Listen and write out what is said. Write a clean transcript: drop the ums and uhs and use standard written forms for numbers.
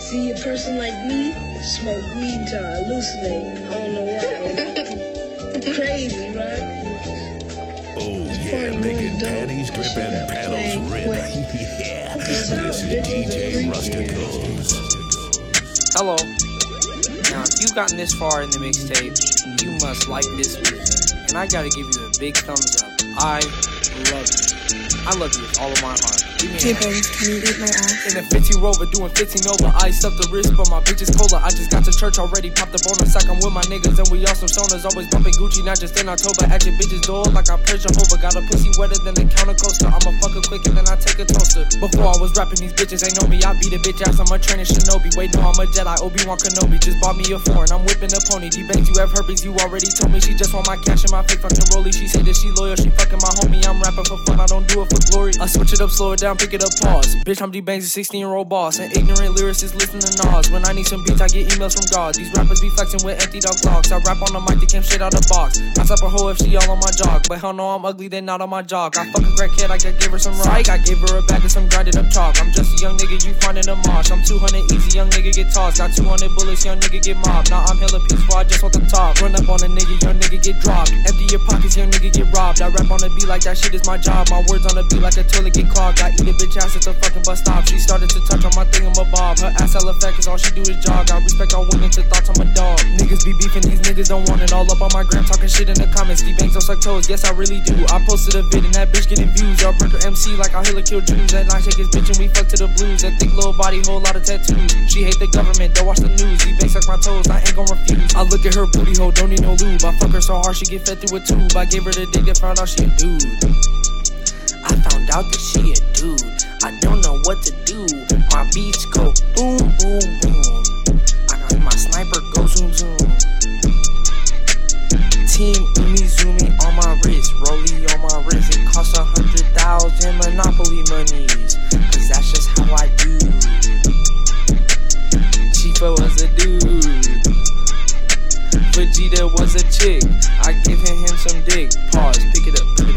See, a person like me smoke weed till I hallucinate. I don't know why. Crazy, right? Oh yeah, making panties drip and paddles rip. Yeah, this is DJ Rusticals. Hello. Now, if you've gotten this far in the mixtape, you must like this music. And I gotta give you a big thumbs up. I love you. I love you with all of my heart. T-Bones, can you eat my ass? In a 50 Rover, doing 15 over. Iced up the wrist, but my bitch is cola. I just got to church already, popped the bonus sack. I'm with my niggas, and we all some stoners. Always bumping Gucci, not just in October. At your bitch's door, like I pray Jehovah. Got a pussy wetter than a counter coaster. I'ma fuck her quick and then I take a toaster. Before I was rapping, these bitches ain't know me. I beat a bitch ass, I'm a training Shinobi. Wait, no, I'm a Jedi, Obi-Wan Kenobi. Just bought me a foreign, I'm whipping a pony. D-Banks, you have herpes, you already told me. She just want my cash and my fake fucking rollie. She say that she loyal, she fucking my homie. I'm rapping for fun, I don't do it for glory. I switch it up, slow it down, pick it up, pause. Bitch, I'm D-Banks, a 16-year-old boss. An ignorant lyricist listening to Nas. When I need some beats, I get emails from God. These rappers be flexing with emptied out clocks. I rap on the mic, they came straight out the box. I slap a hoe if she all on my jock. But hell no, I'm ugly, they not on my jock. I fuck a crackhead, I gave her some rock. I gave her a bag of some grinded up chalk. I'm just a young nigga, you find in a mosh. I'm 200 easy, young nigga get tossed. Got 200 bullets, young nigga get mobbed. Now I'm hella peaceful, I just want the top. Run up on a nigga, young nigga get dropped. Empty your pockets, young nigga get robbed. I rap on the beat like that shit is my job. My words on the beat like a toilet get clogged. I eat a bitch ass at the fucking bus stop. She started to touch on my thingamabob. Her ass hella fat cause all she do is jog. I respect all women to thoughts, I'm a dog. Niggas be beefing, these niggas don't want it. All up on my gram talking shit in the comments. D-Banks don't suck toes, yes I really do. I posted a vid and that bitch getting views. Y'all burger MC like I'll hella kill Jews. That night take his bitch and we fuck to the blues. That thick little body, whole lot of tattoos. She hate the government, don't watch the news. D-Banks suck my toes, I ain't gon' refuse. I look at her booty hole, don't need no lube. I fuck her so hard she get fed through a tube. I gave her the dick that found out she a dude. I found out that she a dude. I don't know what to do. My beats go boom, boom, boom. I got my sniper go zoom, zoom. Team Umi Zoomy on my wrist, Rollie on my wrist. It costs 100,000 Monopoly monies, cause that's just how I do. Chifa was a dude, Vegeta was a chick. I giving him some dick. Pause, pick it up.